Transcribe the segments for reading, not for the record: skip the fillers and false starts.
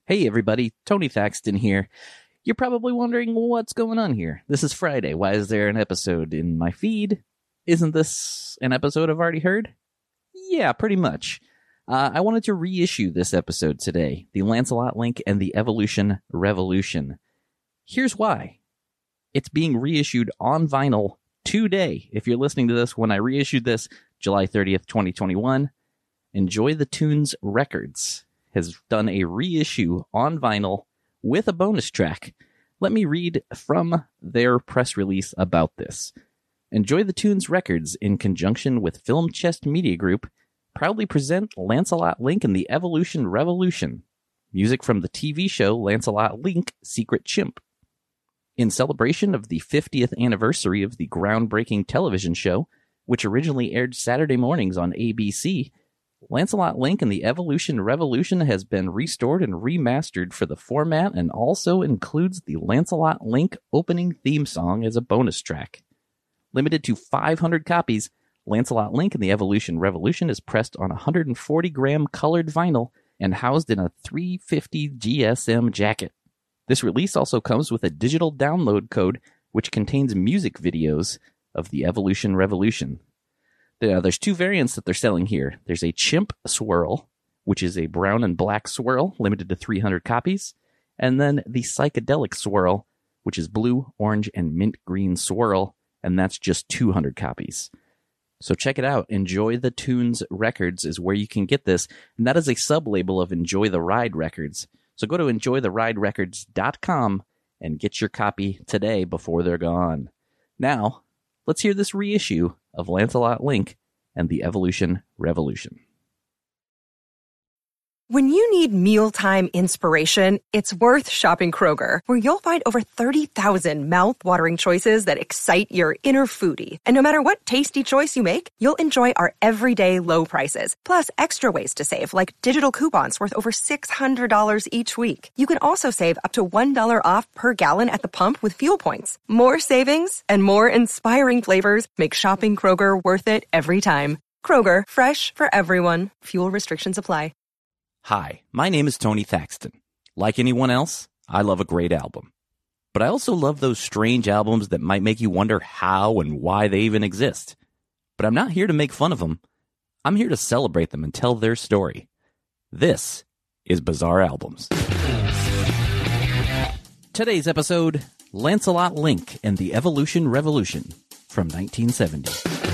Hey everybody, Tony Thaxton here. You're probably wondering what's going on here. This is Friday. Why is there an episode in my feed? Isn't this an episode I've already heard? Yeah, pretty much. I wanted to reissue this episode today, the Lancelot Link and the Evolution Revolution. Here's why. It's being reissued on vinyl today. If you're listening to this when I reissued this, July 30th, 2021, Enjoy the Tunes Records has done a reissue on vinyl with a bonus track. Let me read from their press release about this. Enjoy the Tunes Records, in conjunction with Film Chest Media Group, proudly present Lancelot Link and the Evolution Revolution, music from the TV show Lancelot Link, Secret Chimp. In celebration of the 50th anniversary of the groundbreaking television show, which originally aired Saturday mornings on ABC, Lancelot Link and the Evolution Revolution has been restored and remastered for the format and also includes the Lancelot Link opening theme song as a bonus track. Limited to 500 copies, Lancelot Link and the Evolution Revolution is pressed on 140-gram colored vinyl and housed in a 350 GSM jacket. This release also comes with a digital download code which contains music videos of the Evolution Revolution. There's two variants that they're selling here. There's a Chimp Swirl, which is a brown and black swirl, limited to 300 copies. And then the Psychedelic Swirl, which is blue, orange, and mint green swirl, and that's just 200 copies. So check it out. Enjoy the Tunes Records is where you can get this, and that is a sub-label of Enjoy the Ride Records. So go to enjoytheriderecords.com and get your copy today before they're gone. Now, let's hear this reissue of Lancelot Link and the Evolution Revolution. When you need mealtime inspiration, it's worth shopping Kroger, where you'll find over 30,000 mouth-watering choices that excite your inner foodie. And no matter what tasty choice you make, you'll enjoy our everyday low prices, plus extra ways to save, like digital coupons worth over $600 each week. You can also save up to $1 off per gallon at the pump with fuel points. More savings and more inspiring flavors make shopping Kroger worth it every time. Kroger, fresh for everyone. Fuel restrictions apply. Hi, my name is Tony Thaxton. Like anyone else, I love a great album. But I also love those strange albums that might make you wonder how and why they even exist. But I'm not here to make fun of them. I'm here to celebrate them and tell their story. This is Bizarre Albums. Today's episode, Lancelot Link and the Evolution Revolution from 1970.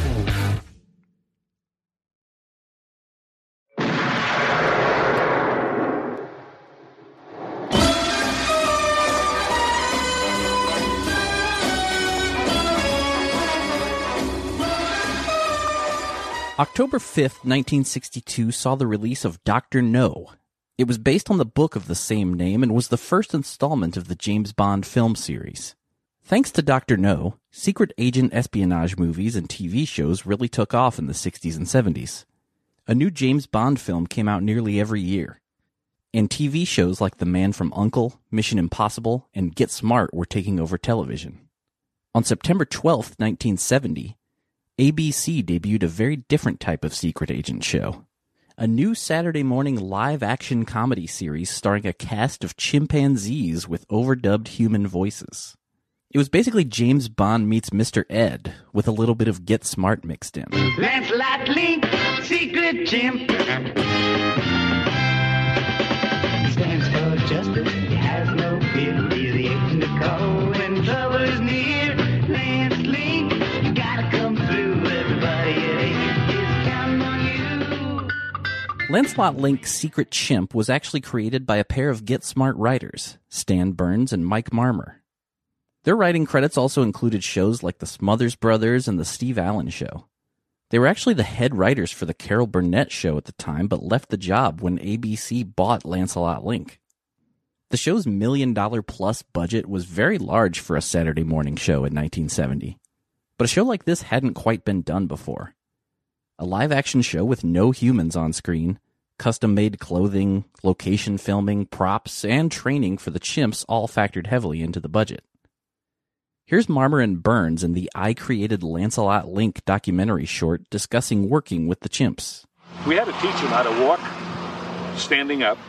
October 5th, 1962 saw the release of Dr. No. It was based on the book of the same name and was the first installment of the James Bond film series. Thanks to Dr. No, secret agent espionage movies and TV shows really took off in the 60s and 70s. A new James Bond film came out nearly every year. And TV shows like The Man from U.N.C.L.E., Mission Impossible, and Get Smart were taking over television. On September 12th, 1970, ABC debuted a very different type of secret agent show. A new Saturday morning live-action comedy series starring a cast of chimpanzees with overdubbed human voices. It was basically James Bond meets Mr. Ed, with a little bit of Get Smart mixed in. Lancelot Link, Secret Chimp. Stands for justice, he has no fear. He's the agent to call when trouble is near. Lance Link, you gotta come through. Everybody is counting on you. Lancelot Link's Secret Chimp was actually created by a pair of Get Smart writers, Stan Burns and Mike Marmer. Their writing credits also included shows like The Smothers Brothers and The Steve Allen Show. They were actually the head writers for the Carol Burnett Show at the time, but left the job when ABC bought Lancelot Link. The show's $1 million-plus budget was very large for a Saturday morning show in 1970. But a show like this hadn't quite been done before. A live-action show with no humans on screen, custom-made clothing, location filming, props, and training for the chimps all factored heavily into the budget. Here's Marmer and Burns in the I Created Lancelot Link documentary short discussing working with the chimps. We had to teach them how to walk standing up,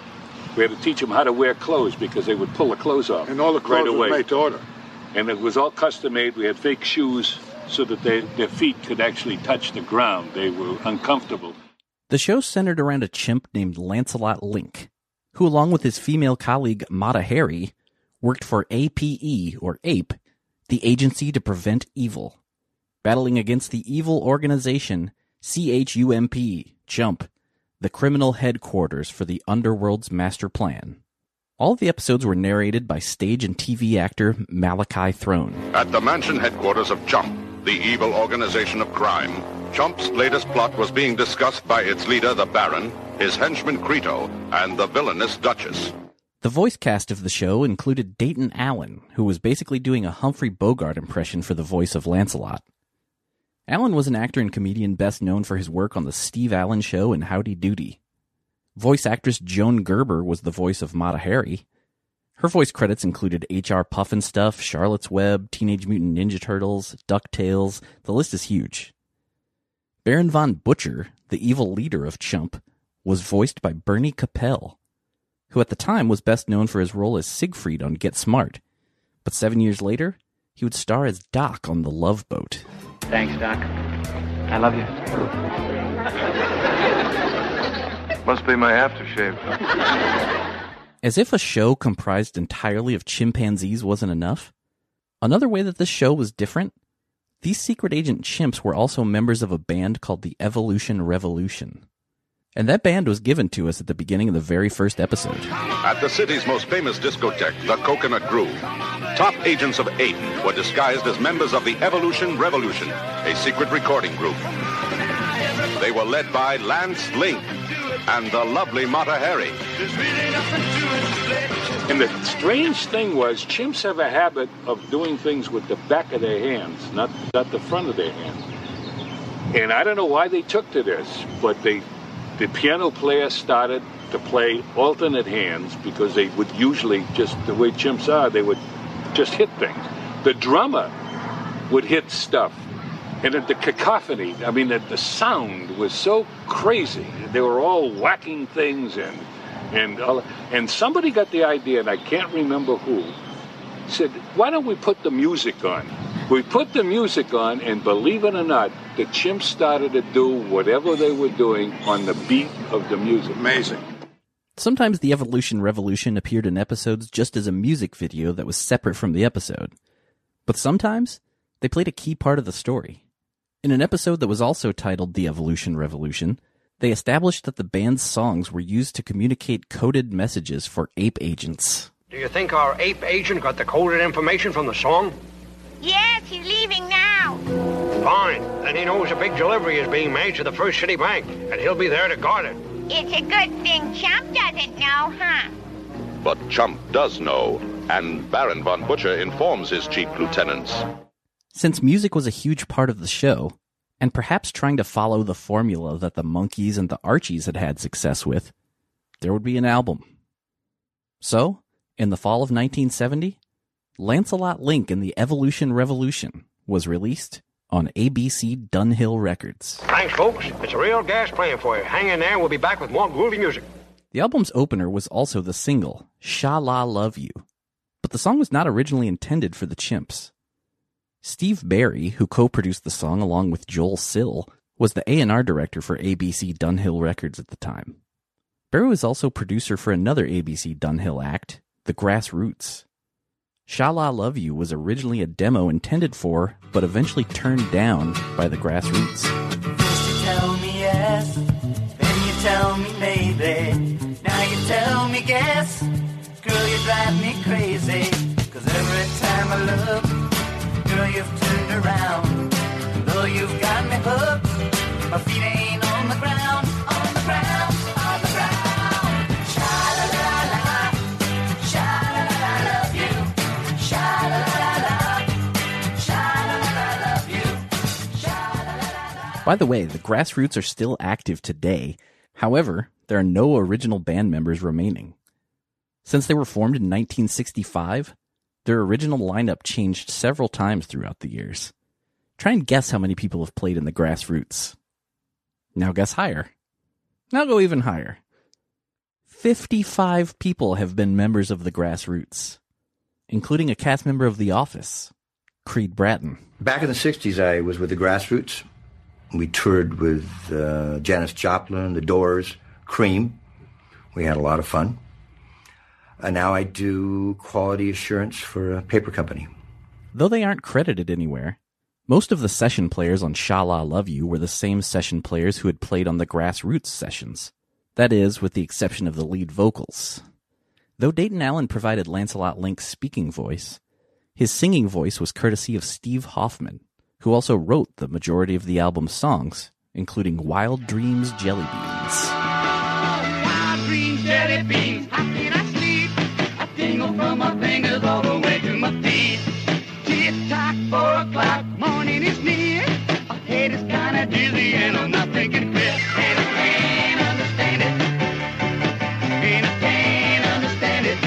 We had to teach them how to wear clothes because they would pull the clothes off. And all the clothes right away. were made to order. And it was all custom made. We had fake shoes so that their feet could actually touch the ground. They were uncomfortable. The show centered around a chimp named Lancelot Link, who, along with his female colleague Mata Hari, worked for APE, or APE, the Agency to Prevent Evil, battling against the evil organization CHUMP, Chump, the criminal headquarters for the Underworld's master plan. All of the episodes were narrated by stage and TV actor Malachi Throne. At the mansion headquarters of Chump, the evil organization of crime, Chump's latest plot was being discussed by its leader, the Baron, his henchman Crito, and the villainous Duchess. The voice cast of the show included Dayton Allen, who was basically doing a Humphrey Bogart impression for the voice of Lancelot. Allen was an actor and comedian best known for his work on The Steve Allen Show and Howdy Doody. Voice actress Joan Gerber was the voice of Mata Hari. Her voice credits included H.R. Pufnstuf, Charlotte's Web, Teenage Mutant Ninja Turtles, DuckTales. The list is huge. Baron von Butcher, the evil leader of Chump, was voiced by Bernie Capel, who at the time was best known for his role as Siegfried on Get Smart. But 7 years later, he would star as Doc on The Love Boat. Thanks, Doc. I love you. Must be my aftershave. As if a show comprised entirely of chimpanzees wasn't enough, another way that this show was different, these secret agent chimps were also members of a band called the Evolution Revolution. And that band was given to us at the beginning of the very first episode. At the city's most famous discotheque, the Coconut Grove, top agents of APE were disguised as members of the Evolution Revolution, a secret recording group. They were led by Lance Link and the lovely Mata Hari. And the strange thing was, chimps have a habit of doing things with the back of their hands, not the front of their hand. And I don't know why they took to this, but the piano player started to play alternate hands because they would usually, just the way chimps are, they would just hit things. The drummer would hit stuff. And the cacophony, I mean, the sound was so crazy. They were all whacking things and somebody got the idea, and I can't remember who, said, why don't we put the music on? We put the music on, and believe it or not, the chimps started to do whatever they were doing on the beat of the music. Amazing. Sometimes the Evolution Revolution appeared in episodes just as a music video that was separate from the episode. But sometimes they played a key part of the story. In an episode that was also titled The Evolution Revolution, they established that the band's songs were used to communicate coded messages for ape agents. Do you think our ape agent got the coded information from the song? Yes, he's leaving now. Fine. Then he knows a big delivery is being made to the First City Bank, and he'll be there to guard it. It's a good thing Chump doesn't know, huh? But Chump does know, and Baron von Butcher informs his chief lieutenants. Since music was a huge part of the show, and perhaps trying to follow the formula that the Monkees and the Archies had had success with, there would be an album. So, in the fall of 1970, Lancelot Link and the Evolution Revolution was released on ABC Dunhill Records. Thanks, folks. It's a real gas playing for you. Hang in there, we'll be back with more groovy music. The album's opener was also the single, Sha-La Love You, but the song was not originally intended for the Chimps. Steve Barry, who co-produced the song along with Joel Sill, was the A&R director for ABC Dunhill Records at the time. Barry was also producer for another ABC Dunhill act, The Grassroots. Sha-La Love You was originally a demo intended for, but eventually turned down by The Grassroots. First you tell me yes, then you tell me maybe, now you tell me guess. Girl, you drive me crazy, 'cause every time I look, girl, you've turned around. And though you've got me hooked, my feet ain't on the ground, on the ground, on the ground. Sha-la-la-la, sha-la-la-la, love you. Sha-la-la-la, sha-la-la-la, love you. Sha-la-la-la. By the way, the Grassroots are still active today. However, there are no original band members remaining. Since they were formed in 1965, their original lineup changed several times throughout the years. Try and guess how many people have played in the Grassroots. Now guess higher. Now go even higher. 55 people have been members of the Grassroots, including a cast member of The Office, Creed Bratton. Back in the 60s, I was with the Grassroots. We toured with Janis Joplin, The Doors, Cream. We had a lot of fun. And now I do quality assurance for a paper company. Though they aren't credited anywhere, most of the session players on Sha La Love You were the same session players who had played on the Grassroots sessions. That is, with the exception of the lead vocals. Though Dayton Allen provided Lancelot Link's speaking voice, his singing voice was courtesy of Steve Hoffman, who also wrote the majority of the album's songs, including Wild Dreams Jelly Beans. Wild dreams, jelly beans, how can I sleep? I tingle from my fingers all the way to my feet. Tick-tock, 4 o'clock, morning is near. My head is kinda dizzy and I'm not thinking clear. And I can't understand it. And I can't understand it.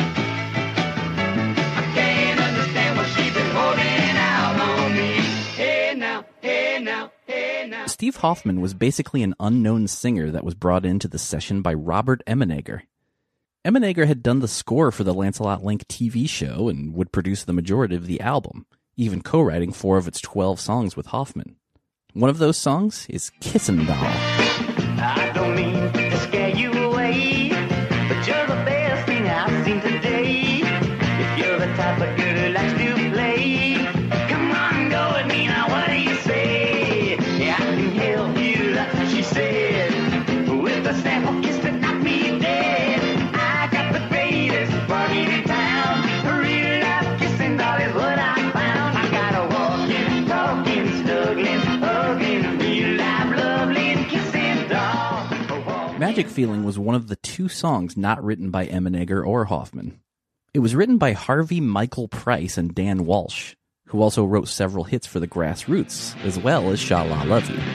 I can't understand what she's been holding out on me. Hey now, hey now, hey now. Steve Hoffman was basically an unknown singer that was brought into the session by Robert Emenegger. Emenegger had done the score for the Lancelot Link TV show and would produce the majority of the album, even co-writing 4 of its 12 songs with Hoffman. One of those songs is Kissin' Doll. I don't mean to scare you away, but you're the best thing I've seen today. If you're the type of girl who likes to play, come on, go with me now, what do you say? Yeah, I can help you, that's what she said, with a sample kiss that knocked me dead. I got the greatest party in town, a real life kissing doll is what I found. I got a walking, talking, snuggling, hugging, real life lovely kissing doll. Magic Feeling was one of the 2 songs not written by Emenegger or Hoffman. It was written by Harvey Michael Price and Dan Walsh, who also wrote several hits for the Grassroots, as well as Sha La Love You.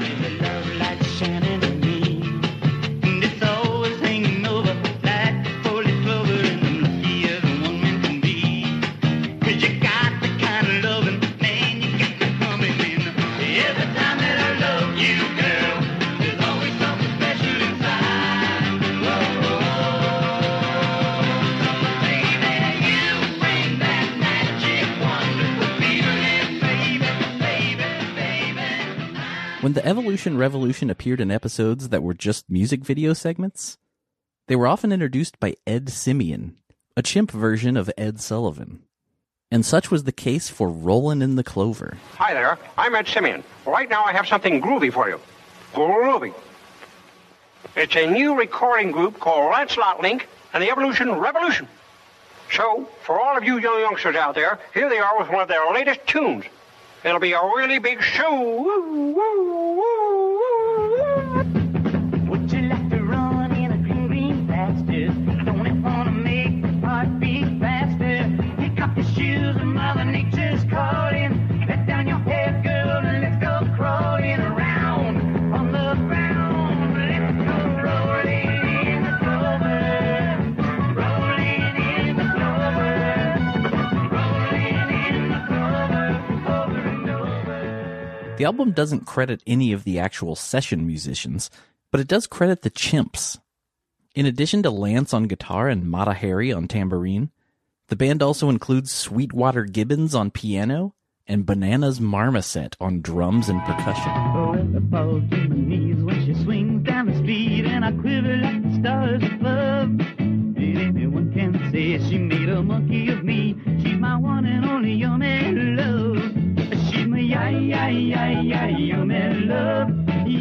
When the Evolution Revolution appeared in episodes that were just music video segments, they were often introduced by Ed Simeon, a chimp version of Ed Sullivan. And such was the case for Rollin' in the Clover. Hi there, I'm Ed Simeon. Right now I have something groovy for you. Groovy. It's a new recording group called Lancelot Link and the Evolution Revolution. So, for all of you young youngsters out there, here they are with one of their latest tunes. It'll be a really big show. Woo, woo, woo, woo. Would you like to run in a green pastures? Don't it want to make the heart beat faster? Pick up your shoes and Mother Nature's calling. Let down your hair, girl, and let's go crawling around on the ground. Let's go rolling in the clover. Rolling in the clover. Rolling in the clover. Over and over. The album doesn't credit any of the actual session musicians, but it does credit the Chimps. In addition to Lance on guitar and Mata Hari on tambourine, the band also includes Sweetwater Gibbons on piano and Bananas Marmoset on drums and percussion. Oh, I fall to my knees when she swings down the street and I quiver like the stars above. And anyone can say she made a monkey of me. She's my one and only yummy love. She's my yummy love.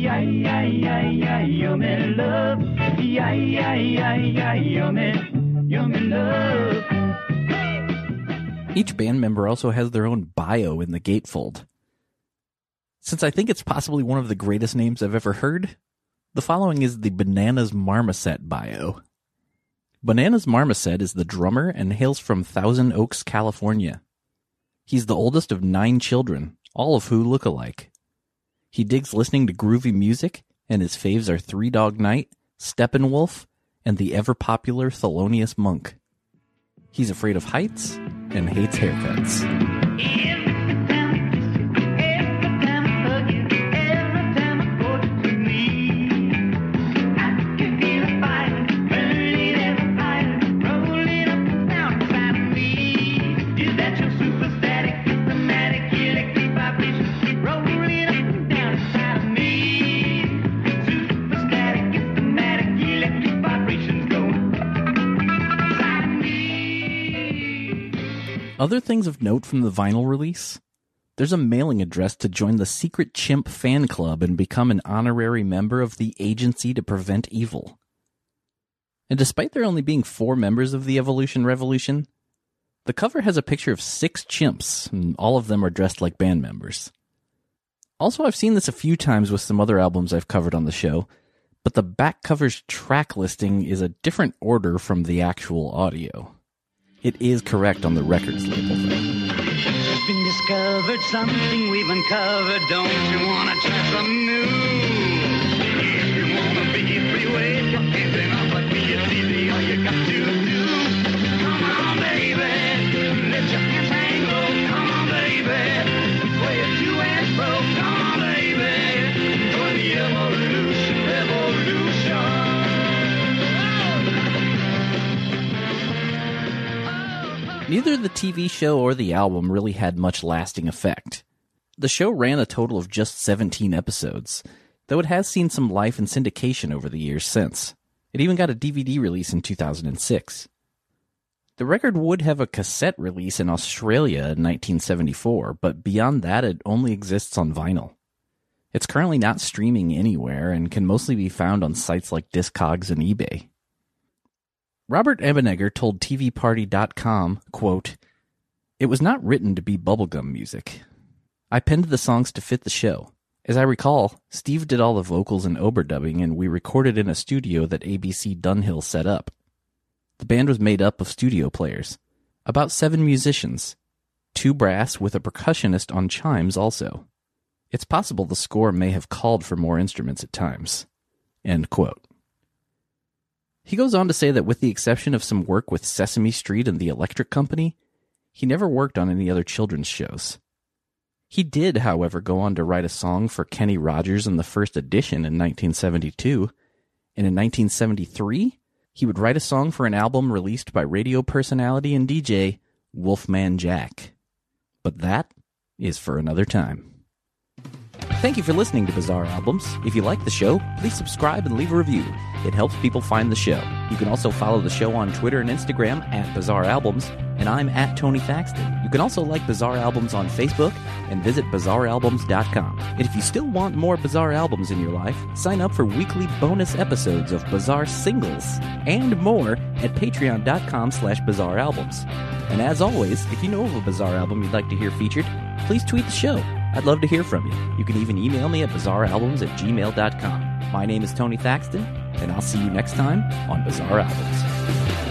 Yummy love. Yummy love. Each band member also has their own bio in the gatefold. Since I think it's possibly one of the greatest names I've ever heard, the following is the Bananas Marmoset bio. Bananas Marmoset is the drummer and hails from Thousand Oaks, California. He's the oldest of 9 children, all of who look alike. He digs listening to groovy music, and his faves are Three Dog Night, Steppenwolf, and the ever-popular Thelonious Monk. He's afraid of heights and hates haircuts. Other things of note from the vinyl release? There's a mailing address to join the Secret Chimp fan club and become an honorary member of the Agency to Prevent Evil. And despite there only being 4 members of the Evolution Revolution, the cover has a picture of 6 chimps, and all of them are dressed like band members. Also, I've seen this a few times with some other albums I've covered on the show, but the back cover's track listing is a different order from the actual audio. It is correct on the records label, though. It's been discovered, something we've uncovered. Don't you want to try something new? If you want to be a freeway, you're handing off like me, it's easy, all you got to do. Come on, baby, let your hands hang low. Come on, baby, sway it to and fro. Come on, baby, join the evolution, revolution. Neither the TV show or the album really had much lasting effect. The show ran a total of just 17 episodes, though it has seen some life and syndication over the years since. It even got a DVD release in 2006. The record would have a cassette release in Australia in 1974, but beyond that it only exists on vinyl. It's currently not streaming anywhere and can mostly be found on sites like Discogs and eBay. Robert Ebenegger told TVParty.com, quote, "It was not written to be bubblegum music. I penned the songs to fit the show. As I recall, Steve did all the vocals and overdubbing, and we recorded in a studio that ABC Dunhill set up. The band was made up of studio players, about 7 musicians, 2 brass with a percussionist on chimes also. It's possible the score may have called for more instruments at times." End quote. He goes on to say that with the exception of some work with Sesame Street and the Electric Company, he never worked on any other children's shows. He did, however, go on to write a song for Kenny Rogers in the first edition in 1972, and in 1973, he would write a song for an album released by radio personality and DJ Wolfman Jack. But that is for another time. Thank you for listening to Bizarre Albums. If you like the show, please subscribe and leave a review. It helps people find the show. You can also follow the show on Twitter and Instagram at Bizarre Albums, and I'm at Tony Thaxton. You can also like Bizarre Albums on Facebook and visit BizarreAlbums.com. And if you still want more Bizarre Albums in your life, sign up for weekly bonus episodes of Bizarre Singles and more at Patreon.com/BizarreAlbums. And as always, if you know of a Bizarre Album you'd like to hear featured, please tweet the show. I'd love to hear from you. You can even email me at bizarrealbums@gmail.com. My name is Tony Thaxton, and I'll see you next time on Bizarre Albums.